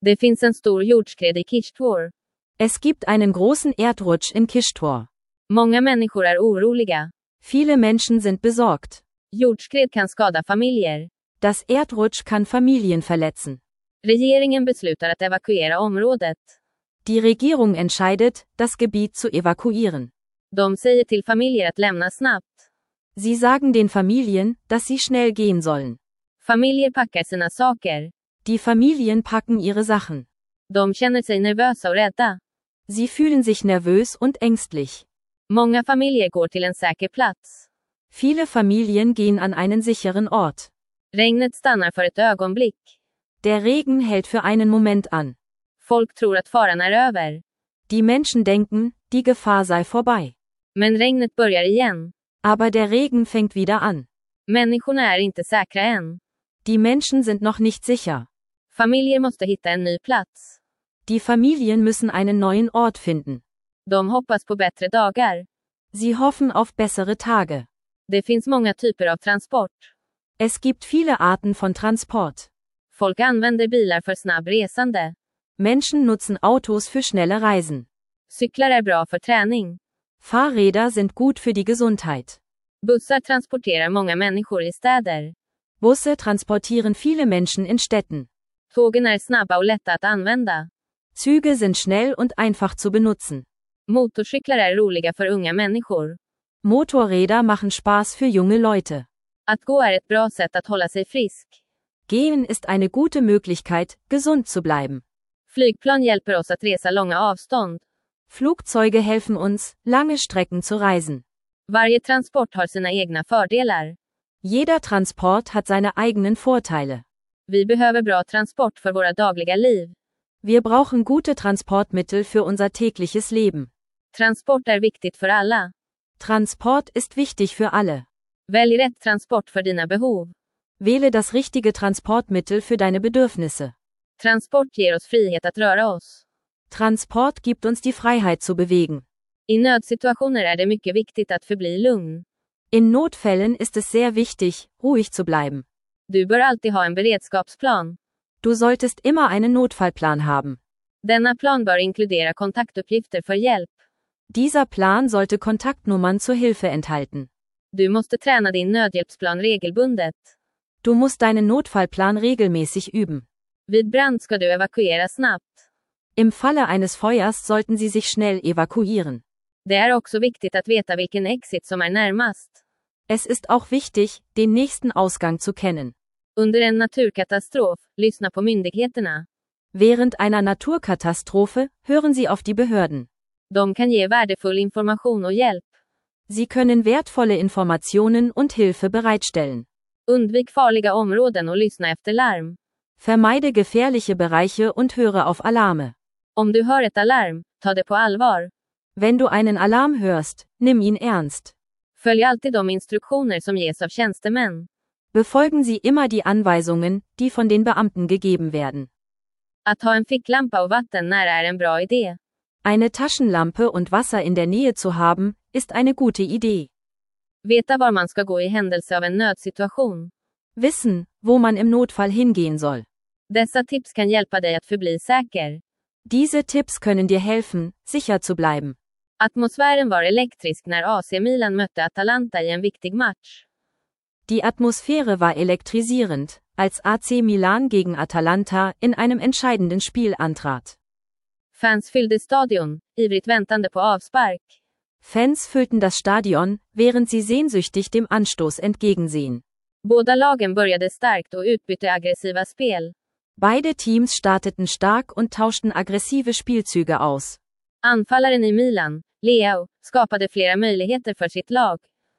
Det finns en stor jordskred i Kishtvor. Es gibt einen großen Erdrutsch in Kishtvor. Många människor är oroliga. Viele Menschen sind besorgt. Jordskred kan skada familjer. Das Erdrutsch kann Familien verletzen. Regeringen beslutar att evakuera området. Die Regierung entscheidet, das Gebiet zu evakuieren. De säger till familjer att lämna snabbt. Sie sagen den Familien, dass sie schnell gehen sollen. Familjer packar sina saker. Die Familien packen ihre Sachen. De känner sig nervösa och rädda. Sie fühlen sich nervös und ängstlich. Många familjer går till en säker plats. Viele Familien gehen an einen sicheren Ort. Regnet stannar för ett ögonblick. Der Regen hält für einen Moment an. Folk tror att faran är över. Die Menschen denken, die Gefahr sei vorbei. Men regnet börjar igen. Aber der Regen fängt wieder an. Människorna är inte säkra än. Die Menschen sind noch nicht sicher. Familjer måste hitta en ny plats. Die Familien müssen einen neuen Ort finden. De hoppas på bättre dagar. Sie hoffen auf bessere Tage. Det finns många typer av transport. Es gibt viele Arten von Transport. Folk använder bilar för snabb resande. Menschen nutzen Autos für schnelle Reisen. Cyklar är bra för träning. Fahrräder sind gut für die Gesundheit. Bussar transporterar många människor i städer. Busse transportieren viele Menschen in Städten. Tågen är snabba och lätta att använda. Züge sind schnell und einfach zu benutzen. Motorcyklar är roliga för unga människor. Motorräder machen Spaß für junge Leute. Att gå är ett bra sätt att hålla sig frisk. Gehen ist eine gute Möglichkeit, gesund zu bleiben. Flygplan hjälper oss att resa långa avstånd. Flugzeuge helfen uns, lange Strecken zu reisen. Varje transport har sina egna fördelar. Jeder Transport hat seine eigenen Vorteile. Vi behöver bra transport för våra dagliga liv. Wir brauchen gute Transportmittel für unser tägliches Leben. Transport är viktigt för alla. Transport ist wichtig für alle. Välj rätt transport för dina behov. Wähle das richtige Transportmittel für deine Bedürfnisse. Transport ger oss frihet att röra oss. Transport gibt uns die Freiheit zu bewegen. I nödsituationer är det mycket viktigt att förbli lugn. In Notfällen ist es sehr wichtig, ruhig zu bleiben. Du bör alltid ha en beredskapsplan. Du solltest immer einen Notfallplan haben. Denna plan bör inkludera kontaktuppgifter för hjälp. Dieser Plan sollte Kontaktnummern zur Hilfe enthalten. Du måste träna din nödhjälpsplan regelbundet. Du musst deinen Notfallplan regelmäßig üben. Vid brand ska du evakuera snabbt. Im Falle eines Feuers sollten sie sich schnell evakuieren. Det är också viktigt att veta vilken exit som är närmast. Es ist auch wichtig, den nächsten Ausgang zu kennen. Under en naturkatastrof, lyssna på myndigheterna. Während einer Naturkatastrophe, hören Sie auf die Behörden. De kan ge värdefull information och hjälp. Sie können wertvolle Informationen und Hilfe bereitstellen. Undvik farliga områden och lyssna efter larm. Vermeide gefährliche Bereiche und höre auf Alarme. Om du hör ett alarm, ta det på allvar. Wenn du einen Alarm hörst, nimm ihn ernst. Följ alltid de instruktioner som ges av tjänstemän. Befolgen Sie immer die Anweisungen, die von den Beamten gegeben werden. Att ha en ficklampa och vatten nära är en bra idé. Eine Taschenlampe und Wasser in der Nähe zu haben, ist eine gute Idee. Veta var man ska gå i händelse av en nödsituation. Wissen, wo man im Notfall hingehen soll. Dessa tips kan hjälpa dig att förbli säker. Diese Tipps können dir helfen, sicher zu bleiben. Atmosfären var elektrisk när AC Milan mötte Atalanta i en viktig match. Die Atmosphäre war elektrisierend, als AC Milan gegen Atalanta in einem entscheidenden Spiel antrat. Fans fyllde stadion, ivrigt väntande på avspark. Fans füllten das Stadion, während sie sehnsüchtig dem Anstoß entgegensehen. Båda lagen började starkt och utbytte aggressiva spel. Beide Teams starteten stark und tauschten aggressive Spielzüge aus. Anfallaren i Milan, Leao, skapade flera möjligheter för sitt lag.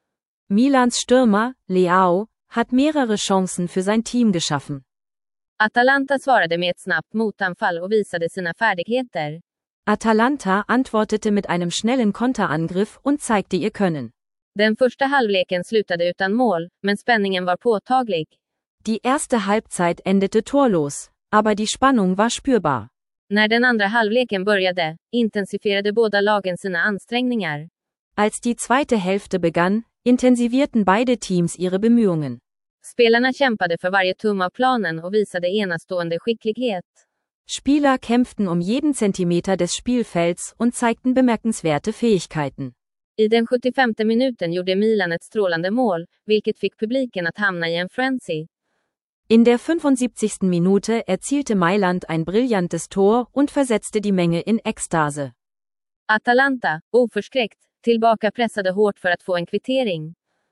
Milans Stürmer, Leao, hat mehrere Chancen für sein Team geschaffen. Atalanta svarade med ett snabbt motanfall och visade sina färdigheter. Atalanta antwortete mit einem schnellen Konterangriff und zeigte ihr Können. Den första halvleken slutade utan mål, men spänningen var påtaglig. Die erste Halbzeit endete torlos, aber die Spannung war spürbar. När den andra halvleken började, intensifierade båda lagen sina ansträngningar. Als die zweite Hälfte begann, intensivierten beide Teams ihre Bemühungen. Spelarna kämpade för varje tum av planen och visade enastående skicklighet. Spieler kämpften um jeden Zentimeter des Spielfelds und zeigten bemerkenswerte Fähigkeiten. I den 75:e minuten gjorde Milan ett strålande mål, vilket fick publiken att hamna i en frenzy. In der 75. Minute erzielte Mailand ein brillantes Tor und versetzte die Menge in Ekstase. Atalanta, oförskräckt, tillbaka pressade hårt för att få en kvittering.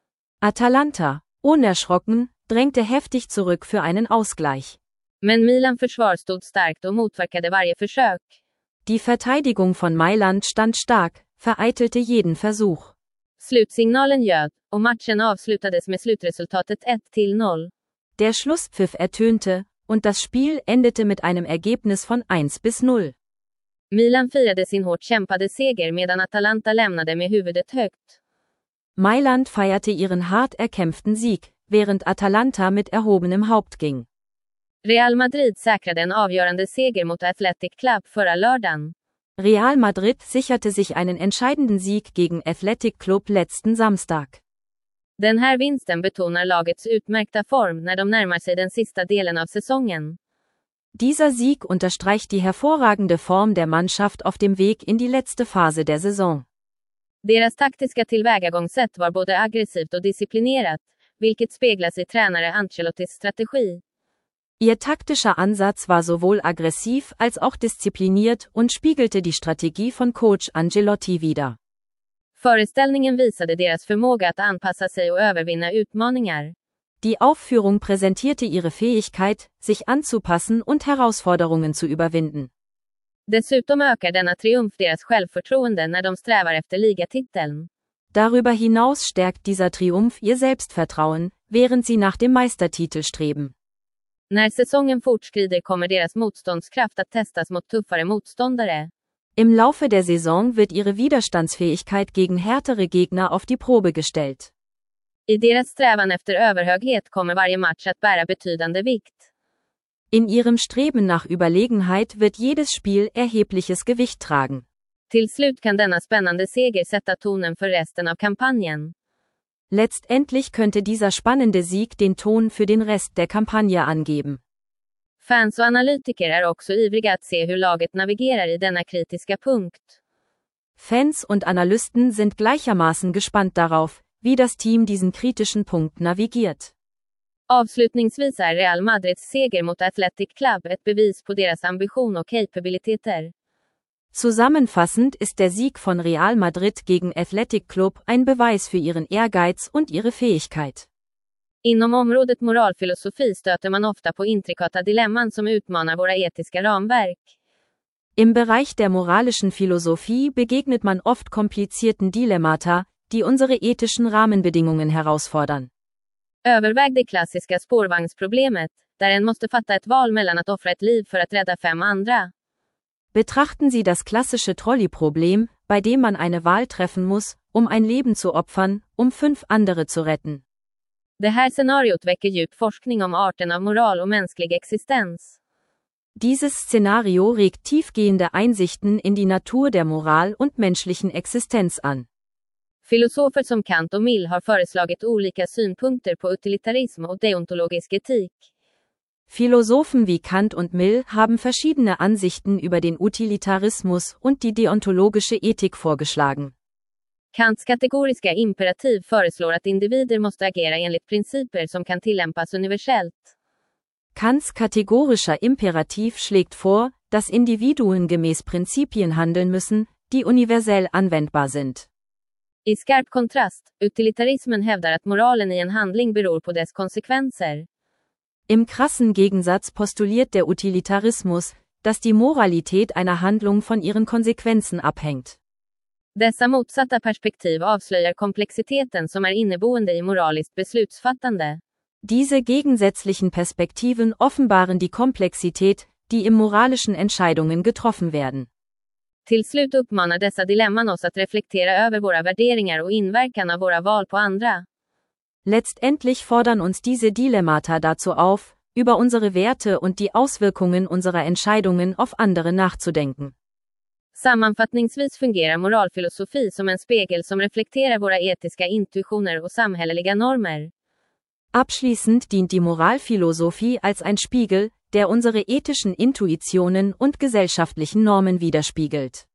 Atalanta, unerschrocken, drängte heftig zurück für einen Ausgleich. Men Milan försvar stod starkt och motverkade varje försök. Die Verteidigung von Mailand stand stark, vereitelte jeden Versuch. Slutsignalen ljöd, och matchen avslutades med slutresultatet 1-0. Der Schlusspfiff ertönte, und das Spiel endete mit einem Ergebnis von 1-0. Milan firade sin hårt kämpade seger medan Atalanta lämnade med huvudet högt. Mailand feierte ihren hart erkämpften Sieg, während Atalanta mit erhobenem Haupt ging. Real Madrid säkrade en avgörande seger mot Athletic Club förra lördagen. Real Madrid sicherte sich einen entscheidenden Sieg gegen Athletic Club letzten Samstag. Den här vinsten betonar lagets utmärkta form när de närmar sig den sista delen av säsongen. Dieser Sieg unterstreicht die hervorragende Form der Mannschaft auf dem Weg in die letzte Phase der Saison. Deras taktiska tillvägagångssätt var både aggressivt och disciplinerat, vilket speglas i tränare Ancelottis strategi. Ihr taktischer Ansatz war sowohl aggressiv als auch diszipliniert und spiegelte die Strategie von Coach Ancelotti wider. Föreställningen visade deras förmåga att anpassa sig och övervinna utmaningar. Die Aufführung präsentierte ihre Fähigkeit, sich anzupassen und Herausforderungen zu überwinden. Dessutom ökar denna triumf deras självförtroende när de strävar efter ligatiteln. Darüber hinaus stärkt dieser Triumph ihr Selbstvertrauen, während sie nach dem Meistertitel streben. När säsongen fortskrider kommer deras motståndskraft att testas mot tuffare motståndare. Im Laufe der Saison wird ihre Widerstandsfähigkeit gegen härtere Gegner auf die Probe gestellt. I deras strävan efter överhöghet kommer varje match att bära betydande vikt. In ihrem Streben nach Überlegenheit wird jedes Spiel erhebliches Gewicht tragen. Till slut kan denna spännande seger sätta tonen för resten av kampanjen. Letztendlich könnte dieser spannende Sieg den Ton für den Rest der Kampagne angeben. Fans och analytiker är också ivriga att se hur laget navigerar i denna kritiska punkt. Fans und Analysten sind gleichermaßen gespannt darauf, wie das Team diesen kritischen Punkt navigiert. Avslutningsvis är Real Madrids seger mot Athletic Club ett bevis på deras ambition och capabiliteter. Zusammenfassend ist der Sieg von Real Madrid gegen Athletic Club ein Beweis für ihren Ehrgeiz und ihre Fähigkeit. Inom området moralfilosofi stöter man ofta på intrikata dilemman som utmanar våra etiska ramverk. Im Bereich der moralischen Philosophie begegnet man oft komplizierten Dilemmata, die unsere ethischen Rahmenbedingungen herausfordern. Överväg det klassiska spårvagnsproblemet, där en måste fatta ett val mellan att offra ett liv för att rädda 5 andra. Betrachten Sie das klassische Trolley-Problem, bei dem man eine Wahl treffen muss, um ein Leben zu opfern, um 5 andere zu retten. Det här scenariot väcker djup forskning om arten av moral och mänsklig existens. Dieses Szenario regt tiefgehende Einsichten in die Natur der Moral und menschlichen Existenz an. Filosofer som Kant och Mill har föreslagit olika synpunkter på utilitarism och deontologisk etik. Philosophen wie Kant und Mill haben verschiedene Ansichten über den Utilitarismus und die deontologische Ethik vorgeschlagen. Kants kategoriska imperativ föreslår att individer måste agera enligt principer som kan tillämpas universellt. Kants kategorischer Imperativ schlägt vor, dass Individuen gemäß Prinzipien handeln müssen, die universell anwendbar sind. I skarp kontrast, utilitarismen hävdar att moralen i en handling beror på dess konsekvenser. Im krassen Gegensatz postuliert der Utilitarismus, dass die Moralität einer Handlung von ihren Konsequenzen abhängt. Dessa motsatta perspektiv avslöjar komplexiteten som är inneboende i moraliskt beslutsfattande. Diese gegensätzlichen Perspektiven offenbaren die Komplexität, die im moralischen Entscheidungen getroffen werden. Till slut uppmanar dessa dilemman oss att reflektera över våra värderingar och inverkan av våra val på andra. Letztendlich fordern uns diese Dilemmata dazu auf, über unsere Werte und die Auswirkungen unserer Entscheidungen auf andere nachzudenken. Sammanfattningsvis fungerar moralfilosofi som en spegel som reflekterar våra etiska intuitioner och samhälleliga normer. Abschließend dient die Moralphilosophie als ein Spiegel, der unsere ethischen Intuitionen und gesellschaftlichen Normen widerspiegelt.